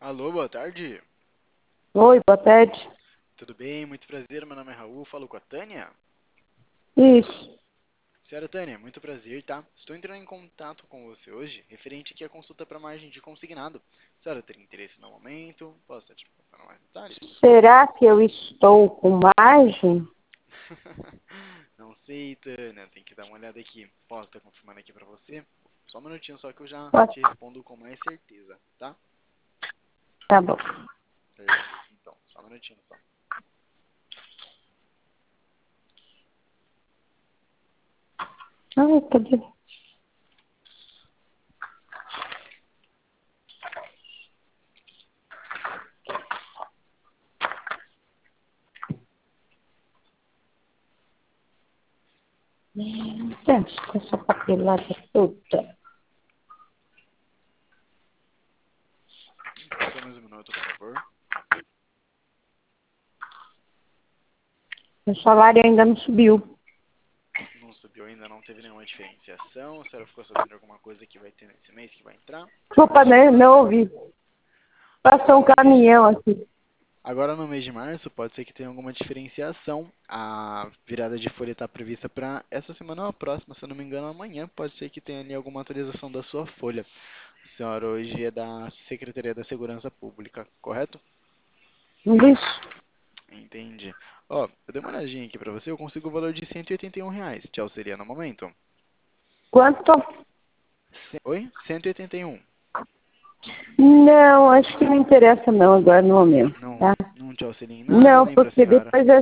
Alô, boa tarde. Oi, boa tarde. Tudo bem? Muito prazer. Meu nome é Raul. Falo com a Tânia. Isso. Senhora Tânia, muito prazer, tá? Estou entrando em contato com você hoje, referente aqui à consulta para margem de consignado. A senhora teria interesse no momento? Posso estar te contando mais detalhes? Será que eu estou com margem? Não sei, Tânia. Tem que dar uma olhada aqui. Posso estar confirmando aqui para você? Só um minutinho só que eu já te respondo com mais certeza, tá? Tá bom. Perfeito, então. Só um minutinho só. Ai, cadê? Gente, com essa papelada toda. Só mais um minuto, por favor. Meu salário ainda não subiu. Não subiu ainda, não teve nenhuma diferenciação. A senhora ficou sabendo de alguma coisa que vai ter nesse mês que vai entrar? Desculpa, né? Não ouvi. Passou Agora um no mês de, caminhão aqui. agora no mês de março pode ser que tenha alguma diferenciação. A virada de folha está prevista para essa semana ou a próxima, se eu não me engano, amanhã. Pode ser que tenha ali alguma atualização da sua folha. A senhora hoje é da Secretaria da Segurança Pública, correto? Isso. Entendi. Ó, eu dei uma olhadinha aqui para você, eu consigo o valor de R$ 181. Tchau, seria no momento? Quanto? Oi? 181. Não, acho que não interessa não agora no momento, Não, tá? não te auxilia em nada, Não, nem para a porque senhora. depois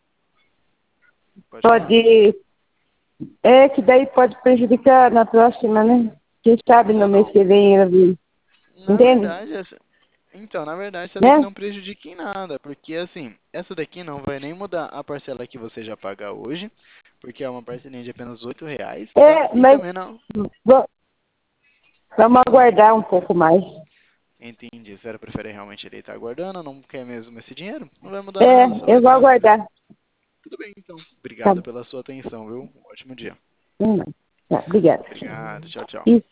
Pode falar. pode... É que daí pode prejudicar na próxima, né? Quem sabe no Não, mês não. que vem eu vi. Na Entende? verdade, então, na verdade, essa daqui Né? não prejudica em nada, porque assim, essa daqui não vai nem mudar a parcela que você já paga hoje, porque é uma parcelinha de apenas R$ 8, tá? É, E mas também não. va- vamos aguardar um pouco mais. Entendi, a senhora prefere realmente ele estar aguardando, não quer mesmo esse dinheiro? Não vai mudar É, nada, só vai eu vou ter. aguardar. Tudo bem, então. Tá Obrigado bom. pela sua atenção, viu? Um ótimo dia. Tá, obrigada. Obrigado, tchau, tchau. Isso.